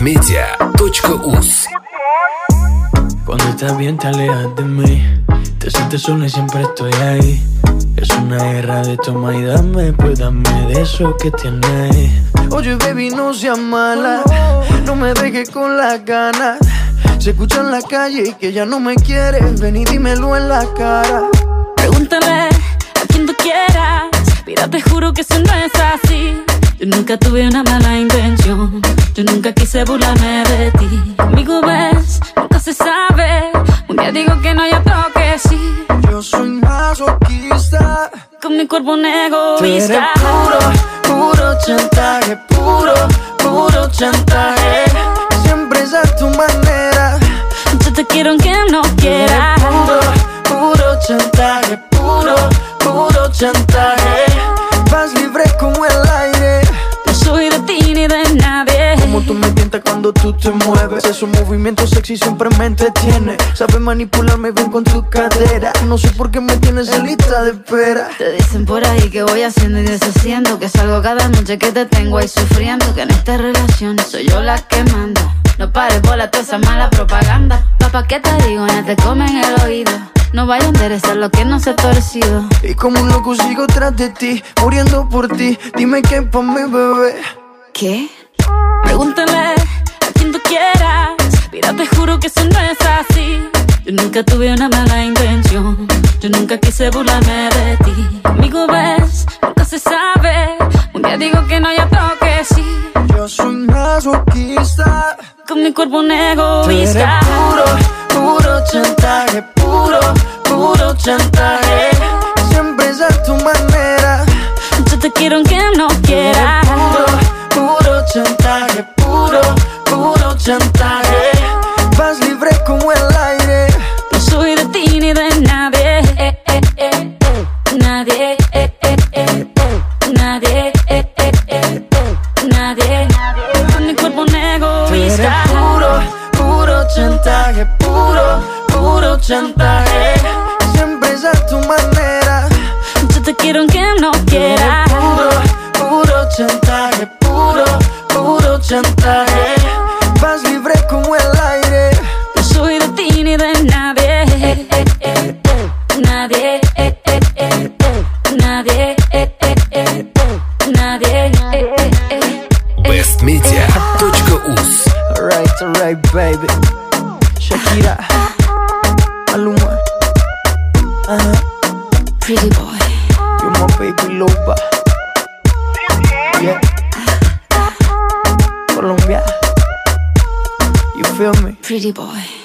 bestmedia.us. Cuando estás bien te alejas de mí, te sientes sola y siempre estoy ahí. Es una guerra de toma y dame, pues dame de eso que tienes. Oye baby, no seas mala, no me dejes con las ganas. Se escucha en la calle y que ya no me quieres, ven y dímelo en la cara. Pregúntale a quien tú quieras, mira te juro que eso no es así. Yo nunca tuve una mala intención, yo nunca quise burlarme de ti. Conmigo ves, nunca se sabe, un día digo que no, ya toque sí. Yo soy masoquista, con mi cuerpo un egoísta. tú eres puro chantaje, puro chantaje. Siempre es a tu manera, yo te quiero aunque no quieras. Puro chantaje, puro chantaje. Vas libre como el aire, No soy de ti ni de nadie. como tú me tientas cuando tú te mueves. Esos movimientos sexy siempre me entretiene. Sabes manipularme bien con tu cadera. No sé por qué me tienes en lista de espera. Te dicen por ahí que voy haciendo y deshaciendo, que salgo cada noche que te tengo ahí sufriendo, que en esta relación soy yo la que manda. No pares bola toda esa mala propaganda. Papá, ¿qué te digo? Ya te comen el oído. No vaya a enderezar lo que no se ha torcido. Y como un loco sigo tras de ti, muriendo por ti. Dime qué pa' mi bebé. ¿Qué? Pregúntale a quien tú quieras, mira te juro que eso no es así. Yo nunca tuve una mala intención, yo nunca quise burlarme de ti. Conmigo ves, nunca se sabe, un día digo que no, ya toque sí. Yo soy masoquista, Con mi cuerpo un tú eres egoísta. puro chantaje, puro chantaje. Siempre es a tu manera, Yo te quiero aunque no quieras. puro chantaje, puro chantaje. Vas libre como el aire, No soy de ti ni de nadie. Nadie. Nadie. Nadie. Con mi cuerpo un tú eres egoísta. puro chantaje, puro chantaje. Siempre es a tu manera, Yo te quiero aunque no quieras. puro chantaje, puro chantaje. Vas libre como el aire, No soy de ti ni de nadie. Nadie. Nadie. Nadie. bestmedia.us. alright baby. Shakira, Maluma, Pretty boy. you're my baby loba. Yeah, Colombia, you feel me? Pretty boy.